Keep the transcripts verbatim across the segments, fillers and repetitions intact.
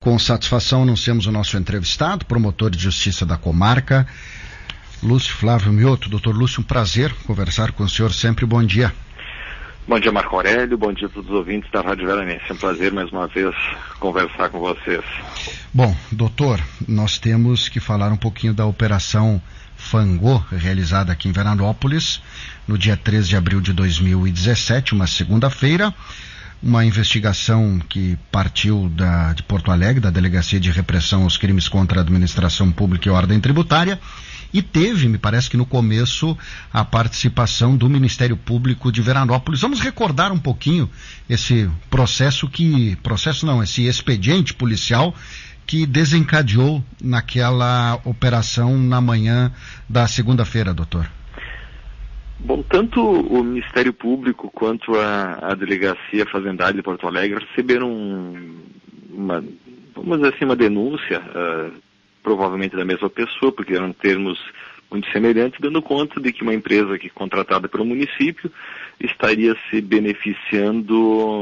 Com satisfação anunciamos o nosso entrevistado, promotor de justiça da comarca, Lúcio Flávio Mioto. Doutor Lúcio, um prazer conversar com o senhor sempre. Bom dia. Bom dia, Marco Aurélio. Bom dia a todos os ouvintes da Rádio Veranense. É um prazer mais uma vez conversar com vocês. Bom, doutor, nós temos que falar um pouquinho da operação Fangô, realizada aqui em Veranópolis, no dia treze de abril de dois mil e dezessete, uma segunda-feira. Uma investigação que partiu da, de Porto Alegre, da Delegacia de Repressão aos Crimes contra a Administração Pública e Ordem Tributária, e teve, me parece que no começo, a participação do Ministério Público de Veranópolis. Vamos recordar um pouquinho esse processo que, processo não, esse expediente policial que desencadeou naquela operação na manhã da segunda-feira, doutor. Bom, tanto o Ministério Público quanto a, a Delegacia Fazendária de Porto Alegre receberam uma, vamos dizer assim, uma denúncia, uh, provavelmente da mesma pessoa, porque eram termos muito semelhantes, dando conta de que uma empresa que contratada pelo município estaria se beneficiando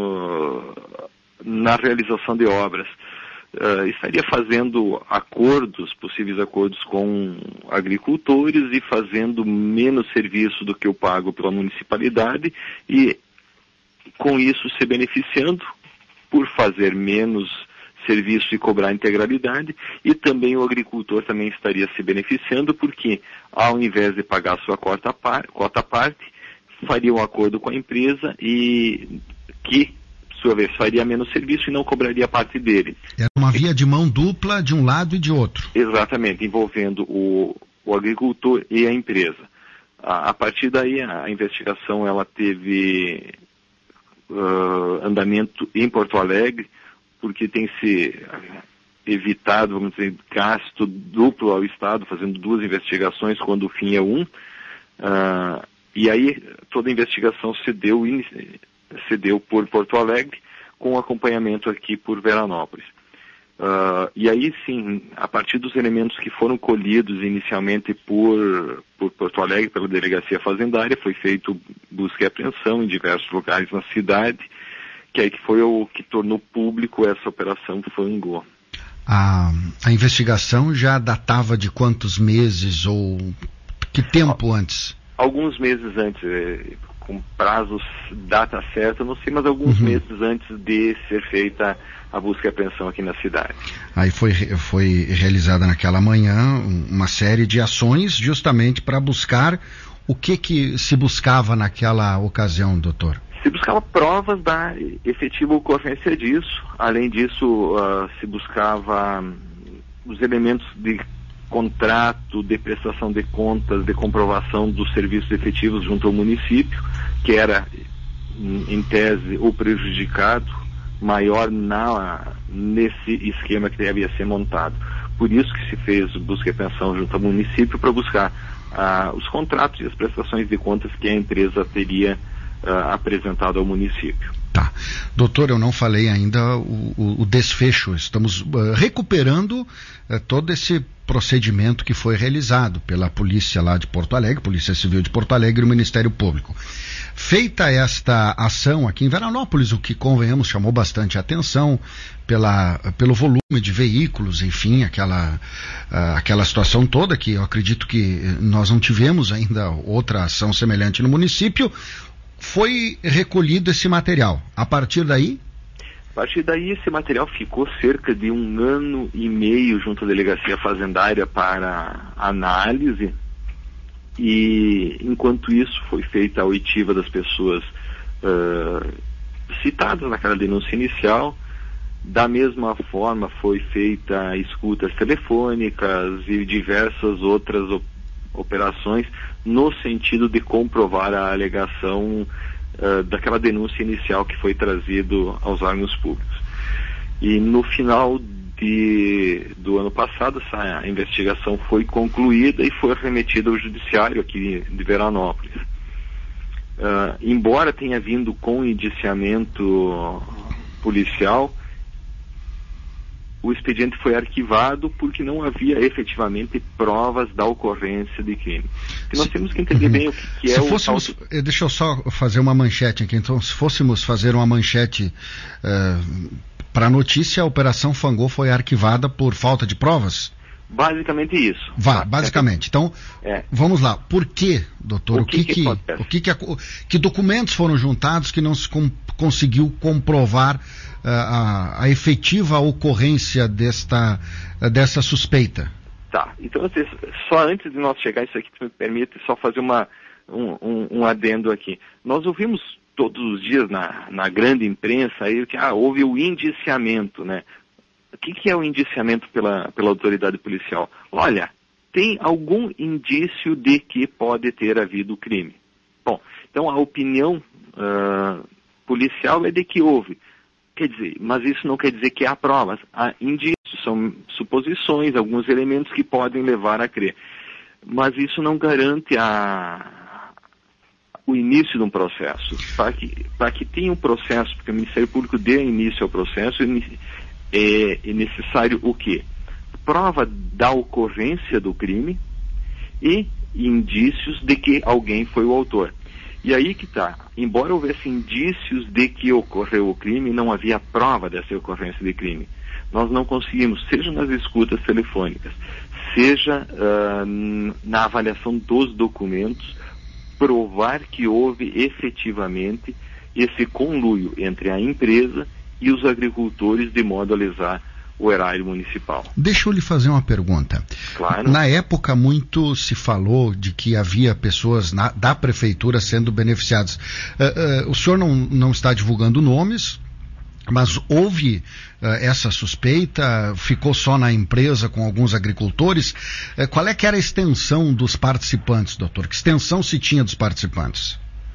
uh, na realização de obras. Uh, estaria fazendo acordos, possíveis acordos com agricultores e fazendo menos serviço do que o pago pela municipalidade e com isso se beneficiando por fazer menos serviço e cobrar integralidade, e também o agricultor também estaria se beneficiando porque ao invés de pagar sua cota par, cota parte, faria um acordo com a empresa e que sua vez faria menos serviço e não cobraria parte dele. Era uma via de mão dupla de um lado e de outro. Exatamente, envolvendo o, o agricultor e a empresa. A, a partir daí, a, a investigação ela teve uh, andamento em Porto Alegre, porque tem se evitado, vamos dizer, gasto duplo ao Estado, fazendo duas investigações quando o fim é um. Uh, e aí toda a investigação se deu se deu por Porto Alegre, com acompanhamento aqui por Veranópolis. Uh, e aí sim, a partir dos elementos que foram colhidos inicialmente por, por Porto Alegre, pela Delegacia Fazendária, foi feito busca e apreensão em diversos lugares na cidade, que aí que foi o que tornou público essa operação Fangô. A, a investigação já datava de quantos meses ou que tempo antes? Alguns meses antes, é, com prazos, data certa, não sei, mas alguns uhum. meses antes de ser feita a busca e apreensão aqui na cidade. Aí foi, foi realizada naquela manhã uma série de ações justamente para buscar o que que se buscava naquela ocasião, doutor? Se buscava provas da efetiva ocorrência disso. Além disso, uh, se buscava os elementos de contrato, de prestação de contas, de comprovação dos serviços efetivos junto ao município, que era, em tese, o prejudicado maior na, nesse esquema que devia ser montado. Por isso que se fez busca e apreensão junto ao município para buscar uh, os contratos e as prestações de contas que a empresa teria uh, apresentado ao município. Tá. Doutor, eu não falei ainda o, o, o desfecho. Estamos uh, recuperando uh, todo esse procedimento que foi realizado pela polícia lá de Porto Alegre, Polícia Civil de Porto Alegre e o Ministério Público. Feita esta ação aqui em Veranópolis, o que, convenhamos, chamou bastante atenção pela, pelo volume de veículos, enfim, aquela, uh, aquela situação toda que eu acredito que nós não tivemos ainda outra ação semelhante no município. Foi recolhido esse material. A partir daí? A partir daí, esse material ficou cerca de um ano e meio junto à Delegacia Fazendária para análise, e enquanto isso foi feita a oitiva das pessoas uh, citadas naquela denúncia inicial. Da mesma forma foi feita escutas telefônicas e diversas outras op- operações no sentido de comprovar a alegação uh, daquela denúncia inicial que foi trazido aos órgãos públicos. E no final de, do ano passado, essa investigação foi concluída e foi remetida ao judiciário aqui de Veranópolis. Uh, embora tenha vindo com indiciamento policial, o expediente foi arquivado porque não havia efetivamente provas da ocorrência de crime. E nós temos que entender uhum. bem o que, que é se o... Fôssemos, tal... Deixa eu só fazer uma manchete aqui. Então, se fôssemos fazer uma manchete uh, para a notícia, a Operação Fangô foi arquivada por falta de provas? Basicamente isso. Vá, basicamente. Então, é. vamos lá. Por quê, doutor? O que que, que, que, o que, que, que documentos foram juntados que não se com, conseguiu comprovar uh, a, a efetiva ocorrência desta, uh, dessa suspeita? Tá. Então, só antes de nós chegar a isso aqui, se me permite só fazer uma, um, um, um adendo aqui. Nós ouvimos todos os dias na, na grande imprensa aí que ah, houve o indiciamento, né? O que, que é o indiciamento pela, pela autoridade policial? Olha, tem algum indício de que pode ter havido crime. Bom, então a opinião uh, policial é de que houve. Quer dizer, mas isso não quer dizer que há provas. Há indícios, são suposições, alguns elementos que podem levar a crer. Mas isso não garante a, o início de um processo. Para que, para que tenha um processo, porque o Ministério Público dê início ao processo, É, é necessário o quê? Prova da ocorrência do crime e indícios de que alguém foi o autor. E aí que está. Embora houvesse indícios de que ocorreu o crime, não havia prova dessa ocorrência de crime. Nós não conseguimos, seja nas escutas telefônicas, seja uh, na avaliação dos documentos, provar que houve efetivamente esse conluio entre a empresa e os agricultores de modo a lesar o erário municipal. Deixa eu lhe fazer uma pergunta. Claro. Na época muito se falou de que havia pessoas na, da prefeitura sendo beneficiadas. Uh, uh, o senhor não, não está divulgando nomes, mas houve uh, essa suspeita, ficou só na empresa com alguns agricultores. Uh, qual é que era a extensão dos participantes, doutor? Que extensão se tinha dos participantes?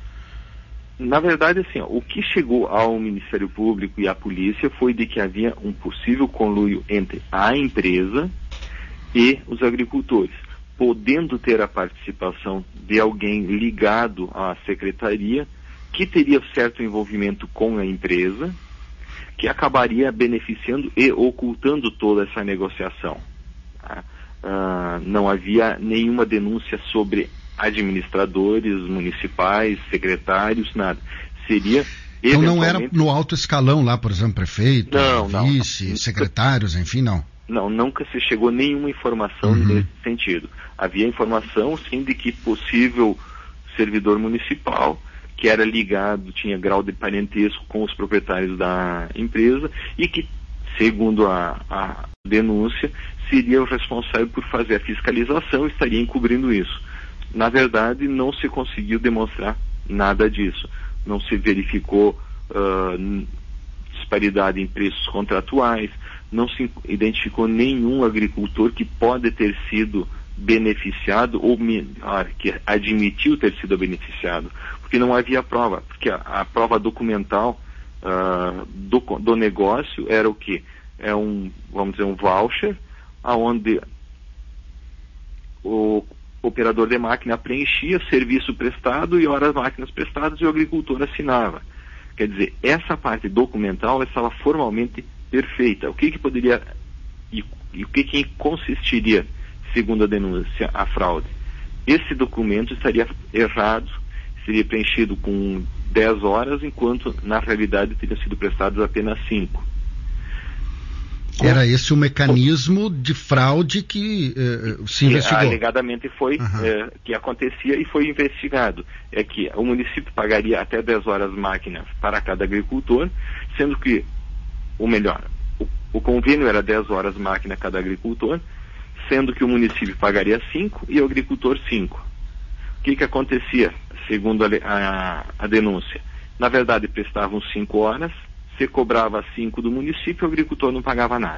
Na verdade, assim, ó, o que chegou ao Ministério Público e à polícia foi de que havia um possível conluio entre a empresa e os agricultores, podendo ter a participação de alguém ligado à secretaria, que teria certo envolvimento com a empresa, que acabaria beneficiando e ocultando toda essa negociação. Tá? Ah, não havia nenhuma denúncia sobre administradores municipais, secretários, nada. Seria então não era no alto escalão lá, por exemplo, prefeito, não, vice, não. secretários, enfim, não? Não, nunca se chegou nenhuma informação uhum. nesse sentido. Havia informação, sim, de que possível servidor municipal, que era ligado, tinha grau de parentesco com os proprietários da empresa e que, segundo a, a denúncia, seria o responsável por fazer a fiscalização e estaria encobrindo isso. Na verdade, não se conseguiu demonstrar nada disso. Não se verificou uh, disparidade em preços contratuais, não se identificou nenhum agricultor que pode ter sido beneficiado ou melhor, que admitiu ter sido beneficiado, porque não havia prova, porque a, a prova documental uh, do, do negócio era o quê? É um, vamos dizer, um voucher, aonde o operador de máquina preenchia serviço prestado e horas máquinas prestadas e o agricultor assinava. Quer dizer, essa parte documental estava formalmente perfeita. O que que poderia e, e o que que consistiria, segundo a denúncia, a fraude? Esse documento estaria errado, seria preenchido com dez horas, enquanto na realidade teria sido prestados apenas cinco. Era esse o mecanismo de fraude que eh, se investigou? Que alegadamente foi, uhum. eh, que acontecia e foi investigado. É que o município pagaria até dez horas máquinas para cada agricultor, sendo que, ou melhor, o, o convênio era dez horas máquina cada agricultor, sendo que o município pagaria cinco e o agricultor cinco. O que que acontecia, segundo a, a, a denúncia? Na verdade, prestavam cinco horas, se cobrava cinco do município, o agricultor não pagava nada.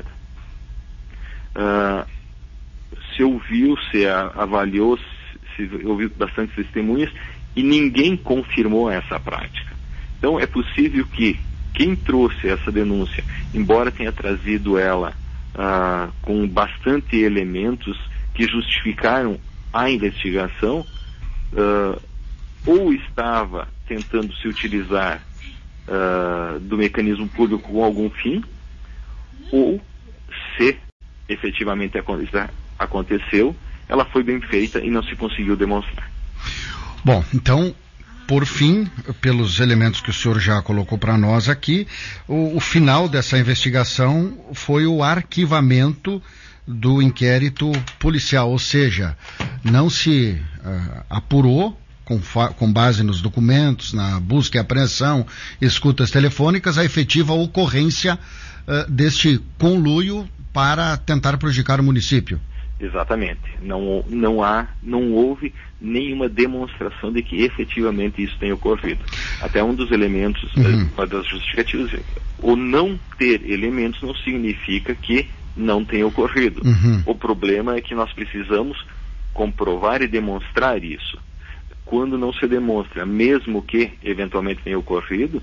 Uh, se ouviu, se a, avaliou, se, se ouviu bastante testemunhas e ninguém confirmou essa prática. Então é possível que quem trouxe essa denúncia, embora tenha trazido ela uh, com bastante elementos que justificaram a investigação, uh, ou estava tentando se utilizar Uh, do mecanismo público com algum fim, ou se efetivamente a coisa aconteceu, ela foi bem feita e não se conseguiu demonstrar. Bom, então por fim, pelos elementos que o senhor já colocou para nós aqui, o, o final dessa investigação foi o arquivamento do inquérito policial, ou seja, não se uh, apurou com, com base nos documentos, na busca e apreensão, escutas telefônicas, a efetiva ocorrência uh, deste conluio para tentar prejudicar o município. Exatamente. Não, não há, não houve nenhuma demonstração de que efetivamente isso tenha ocorrido. Até um dos elementos, uhum. uma das justificativas, o não ter elementos não significa que não tenha ocorrido. Uhum. O problema é que nós precisamos comprovar e demonstrar isso. Quando não se demonstra, mesmo que eventualmente tenha ocorrido,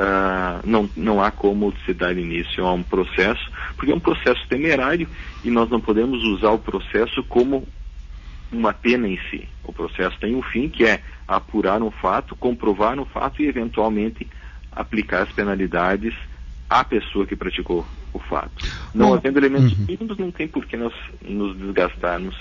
uh, não, não há como se dar início a um processo, porque é um processo temerário e nós não podemos usar o processo como uma pena em si. O processo tem um fim, que é apurar um fato, comprovar um fato e eventualmente aplicar as penalidades à pessoa que praticou o fato. Não Bom, havendo elementos uhum. mínimos, não tem por que nós nos desgastarmos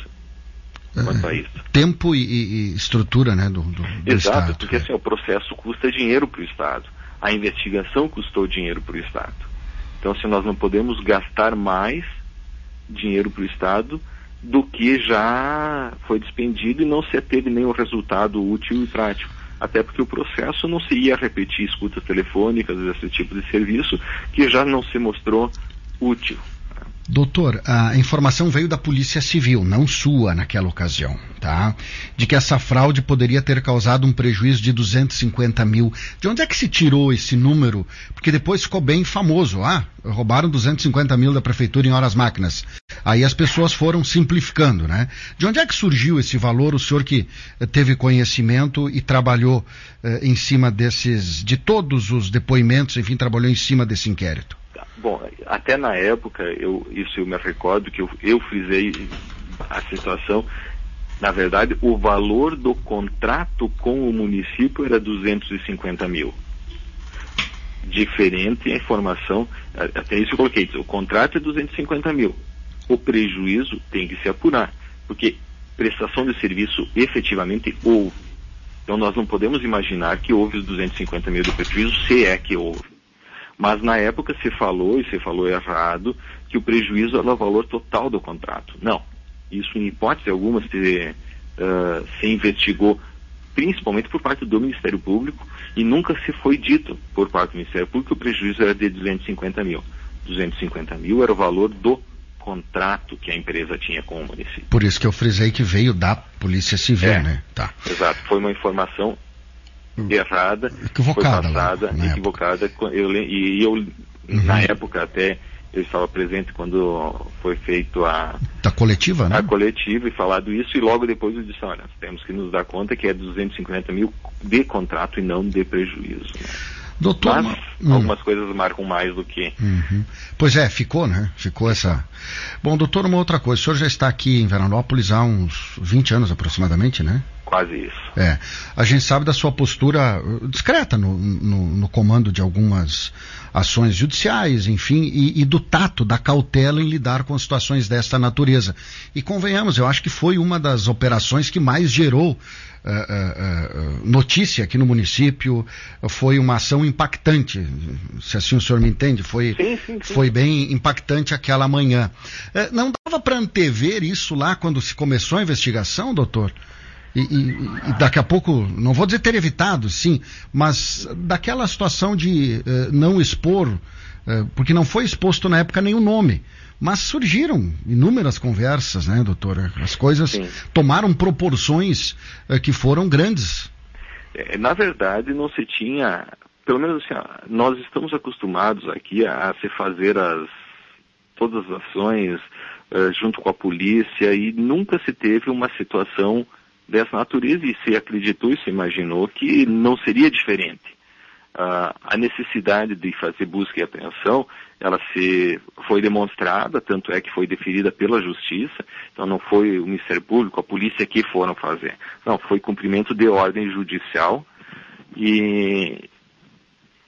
quanto a isso. Tempo e, e estrutura, né, do, do, do Exato, Estado. porque assim, o processo custa dinheiro para o Estado. A investigação custou dinheiro para o Estado. Então, se nós não podemos gastar mais dinheiro para o Estado do que já foi despendido e não se teve nenhum resultado útil e prático. Até porque o processo não se ia repetir escutas telefônicas, esse tipo de serviço, que já não se mostrou útil. Doutor, a informação veio da Polícia Civil, não sua naquela ocasião, tá? De que essa fraude poderia ter causado um prejuízo de duzentos e cinquenta mil. De onde é que se tirou esse número? Porque depois ficou bem famoso. Ah, roubaram duzentos e cinquenta mil da Prefeitura em horas máquinas. Aí as pessoas foram simplificando, né? De onde é que surgiu esse valor? O senhor que teve conhecimento e trabalhou eh, em cima desses, de todos os depoimentos, enfim, trabalhou em cima desse inquérito. Bom, até na época, eu, isso eu me recordo que eu, eu frisei a situação. Na verdade, o valor do contrato com o município era duzentos e cinquenta mil. Diferente a informação, até isso eu coloquei, o contrato é duzentos e cinquenta mil. O prejuízo tem que se apurar, porque prestação de serviço efetivamente houve. Então nós não podemos imaginar que houve os duzentos e cinquenta mil do prejuízo, se é que houve. Mas na época se falou, e se falou errado, que o prejuízo era o valor total do contrato. Não. Isso em hipótese alguma se, uh, se investigou, principalmente por parte do Ministério Público, e nunca se foi dito por parte do Ministério Público que o prejuízo era de duzentos e cinquenta mil. duzentos e cinquenta mil era o valor do contrato que a empresa tinha com o município. Por isso que eu frisei que veio da Polícia Civil, é, né? Tá. Exato. Foi uma informação errada, equivocada, foi passada, lá, equivocada, eu, e eu, uhum. na época até, eu estava presente quando foi feito a... Da coletiva, né? A coletiva e falado isso, e logo depois eu disse, olha, temos que nos dar conta que é duzentos e cinquenta mil de contrato e não de prejuízo. Né? Doutor, mas hum. algumas coisas marcam mais do que... Uhum. Pois é, ficou, né? Ficou essa... Bom, doutor, uma outra coisa, o senhor já está aqui em Veranópolis há uns vinte anos aproximadamente, né? Quase isso. É. A gente sabe da sua postura discreta no, no, no comando de algumas ações judiciais, enfim, e, e do tato, da cautela em lidar com situações desta natureza. E convenhamos, eu acho que foi uma das operações que mais gerou uh, uh, uh, notícia aqui no município, foi uma ação impactante, se assim o senhor me entende, foi, sim, sim, sim. foi bem impactante aquela manhã. Uh, não dava para antever isso lá quando se começou a investigação, doutor? E, e, e daqui a pouco, não vou dizer ter evitado, sim, mas daquela situação de uh, não expor, uh, porque não foi exposto na época nenhum nome, mas surgiram inúmeras conversas, né, doutora? As coisas sim. tomaram proporções uh, que foram grandes. É, na verdade, não se tinha, pelo menos assim, nós estamos acostumados aqui a, a se fazer as, todas as ações uh, junto com a polícia e nunca se teve uma situação dessa natureza e se acreditou e se imaginou que não seria diferente. Uh, a necessidade de fazer busca e apreensão, ela se, foi demonstrada, tanto é que foi deferida pela Justiça, então não foi o Ministério Público, a polícia que foram fazer. Não, foi cumprimento de ordem judicial e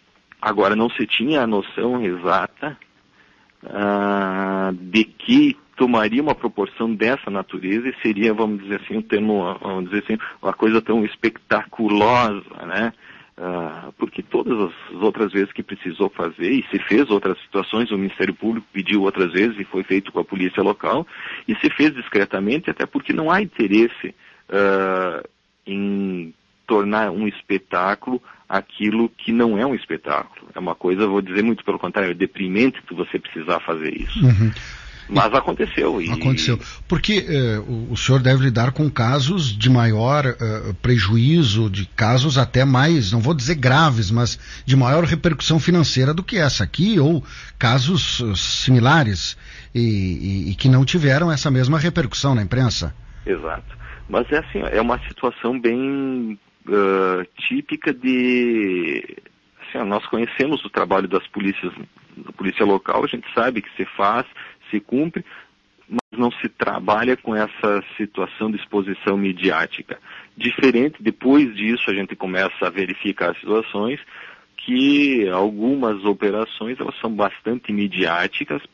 agora não se tinha a noção exata uh, de que tomaria uma proporção dessa natureza e seria, vamos dizer assim, um termo, vamos dizer assim, uma coisa tão espetaculosa, né? Uh, porque todas as outras vezes que precisou fazer, e se fez outras situações, o Ministério Público pediu outras vezes e foi feito com a polícia local, e se fez discretamente, até porque não há interesse uh, em tornar um espetáculo aquilo que não é um espetáculo. É uma coisa, vou dizer muito pelo contrário, é deprimente que você precisar fazer isso. Uhum. Mas aconteceu. E... Aconteceu. Porque eh, o, o senhor deve lidar com casos de maior eh, prejuízo, de casos até mais, não vou dizer graves, mas de maior repercussão financeira do que essa aqui, ou casos uh, similares e, e, e que não tiveram essa mesma repercussão na imprensa. Exato. Mas é assim, é uma situação bem uh, típica de... Assim, nós conhecemos o trabalho das polícias, da polícia local, a gente sabe que se faz, se cumpre, mas não se trabalha com essa situação de exposição midiática. Diferente, depois disso a gente começa a verificar situações que algumas operações elas são bastante midiáticas,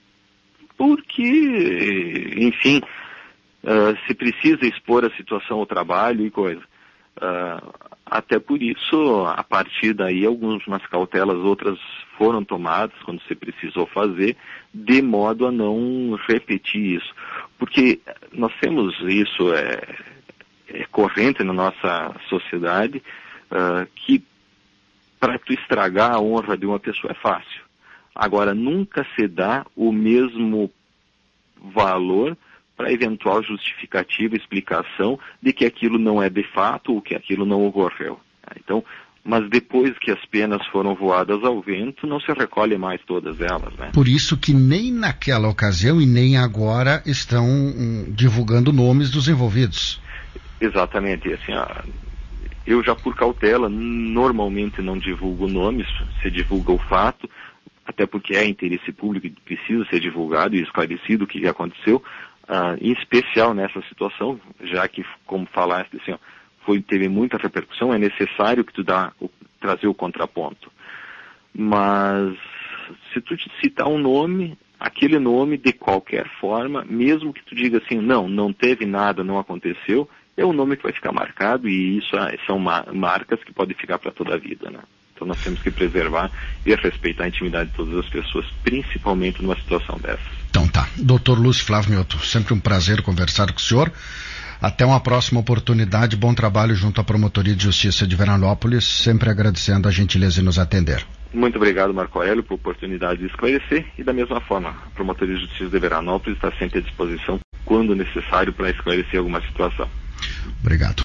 porque, enfim, uh, se precisa expor a situação ao trabalho e coisa. Uh, até por isso, a partir daí, algumas cautelas, outras foram tomadas quando se precisou fazer, de modo a não repetir isso. Porque nós temos isso, é, é corrente na nossa sociedade, uh, que para tu estragar a honra de uma pessoa é fácil. Agora, nunca se dá o mesmo valor para eventual justificativa, explicação de que aquilo não é de fato ou que aquilo não ocorreu. Então, mas depois que as penas foram voadas ao vento, não se recolhe mais todas elas, né? Por isso que nem naquela ocasião e nem agora estão hum, divulgando nomes dos envolvidos. Exatamente. Assim, ó, eu já por cautela normalmente não divulgo nomes, se divulga o fato, até porque é interesse público e precisa ser divulgado e esclarecido o que aconteceu. Uh, em especial nessa situação, já que, como falaste, assim, ó, foi, teve muita repercussão, é necessário que tu dá, o, trazer o contraponto. Mas, se tu te citar um nome, aquele nome, de qualquer forma, mesmo que tu diga assim, não, não teve nada, não aconteceu, é um nome que vai ficar marcado e isso ah, são ma marcas que podem ficar para toda a vida, né? Então nós temos que preservar e respeitar a intimidade de todas as pessoas, principalmente numa situação dessa. Então tá. doutor Lúcio Flávio Mioto, sempre um prazer conversar com o senhor. Até uma próxima oportunidade. Bom trabalho junto à Promotoria de Justiça de Veranópolis, sempre agradecendo a gentileza em nos atender. Muito obrigado, Marco Aurélio, por a oportunidade de esclarecer e da mesma forma, a Promotoria de Justiça de Veranópolis está sempre à disposição quando necessário para esclarecer alguma situação. Obrigado.